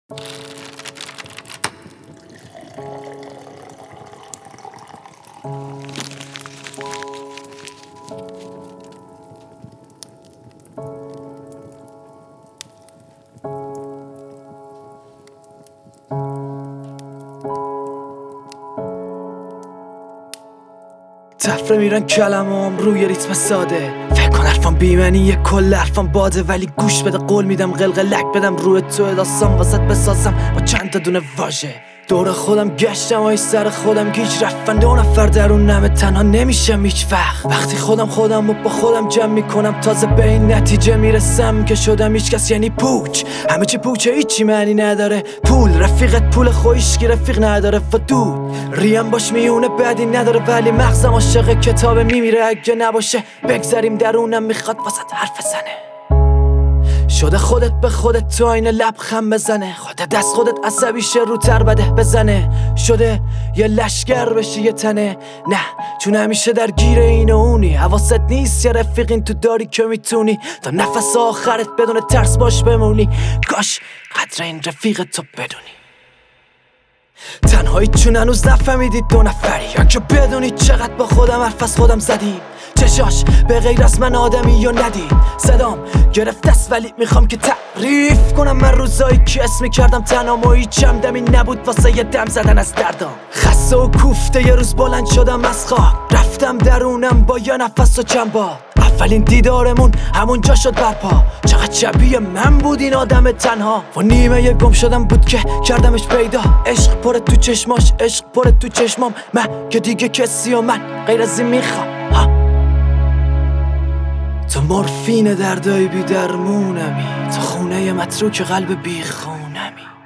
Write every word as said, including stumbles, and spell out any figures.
تفره میرن کلمام روی ریتم ساده. فکر کن حرفم بیمنیه کل حرفم باده، ولی گوش بده قول میدم قلقلک بدم روی تو داستان واسط بسازم با چند تا دونه واژه. دور خودم گشتم آی سر خودم گیج رفتن دو نفر درونم تنها نمیشم هیچ وقت. وقتی خودم خودم و با خودم جمع میکنم تازه به این نتیجه میرسم که شدم هیچ کس یعنی پوچ. همه چی پوچه هیچی معنی نداره. پول رفیقت پول خویش که رفیق نداره. فدود ریم باش میونه بعدی نداره، ولی مغزم عاشق کتاب میمیره اگه نباشه. بگذاریم درونم میخواد واسط حرف بزنه. شده خودت به خودت تو این لبخند بزنه، خودت دست خودت عصبی شه رو تر بده بزنه. شده یه لشگر بشه یه تنه، نه چون همیشه درگیر این و اونی. حواست نیست یه رفیقین تو داری که میتونی تا نفس آخرت بدون ترس باش بمونی. کاش قدر این رفیق تو بدونی. تنهایی چون هنوز نفهمیدید دو نفری، یا که بدونید چقدر با خودم حرف از خودم زدیم. چشاش به غیر از من آدمی یا ندید. صدام گرفت است ولی میخوام که تعریف کنم من روزایی که اسم میکردم تنام و هیچم دمی نبود واسه یه دم زدن از دردام. خسته و کوفته یه روز بلند شدم از خواب، رفتم درونم با یه نفس و چند بار. اولین دیدارمون همونجا شد برپا. چقدر شبیه من بود این آدم تنها، و نیمه یه گم شدم بود که کردمش پیدا. عشق پره تو چشماش، عشق پره تو چشمام. من که دیگه کسی و من غیر از این میخوام. تو مورفین دردای بی درمونمی، تو خونه متروک قلب بی خونمی.